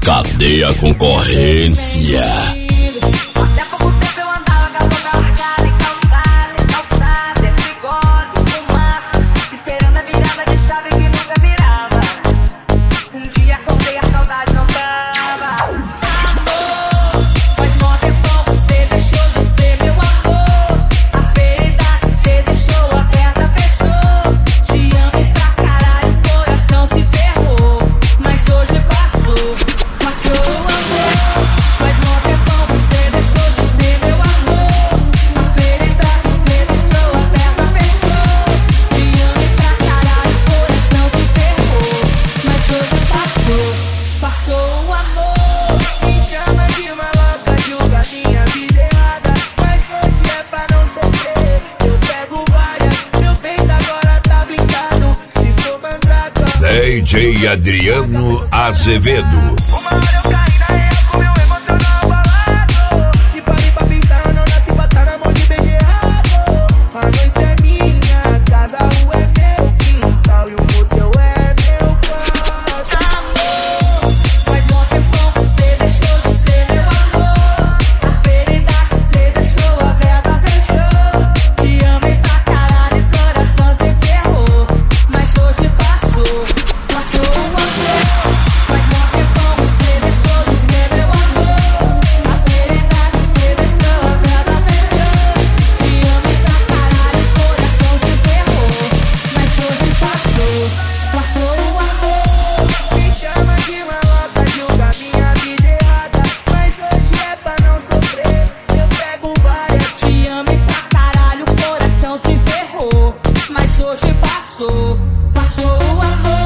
Cadê a concorrência? Até pouco tempo eu andava com a boca largada em calçada, entre gole, fumaça, esperando a virada de chave que nunca virava. Um dia acordei, a saudade não tava. Amor, faz mó tempão você deixou de ser meu amor. A ferida que você deixou aberta fechou. Te amei pra caralho, o coração se ferrou. Mas hoje passou o amor. Faz mó tempão você deixou de ser meu amor. A ferida que você deixou aberta fechou. Te amei pra caralho, o coração se ferrou. Mas hoje passou o amor. Me chama de maloca, julga minha vida errada. Mas hoje é pra não sofrer. Eu pego várias, meu peito agora tá blindado. Se for mandraga, DJ Adriano Azevedo. uma hora eu caí na real com meu emocional abalado. E parei pra pensar, eu não nasci pra tá na mão de beijo errado. A noite é minha, casa, a rua é meu quintal e o motel é meu quarto. Amor, faz mó tempão você deixou de ser meu amor. A ferida que você deixou aberta fechou. Te amei pra caralho, o coração se ferrou. Mas hoje passou o amor. Faz mó tempão você deixou de ser meu amor. A ferida que você deixou aberta fechou. Te amei pra caralho, o coração se ferrou. Mas hoje passou o amor. Me chama de maloca, julga minha vida errada. Mas hoje é pra não sofrer. Eu pego várias. Te amei pra caralho, o coração se ferrou. Mas hoje passou o amor.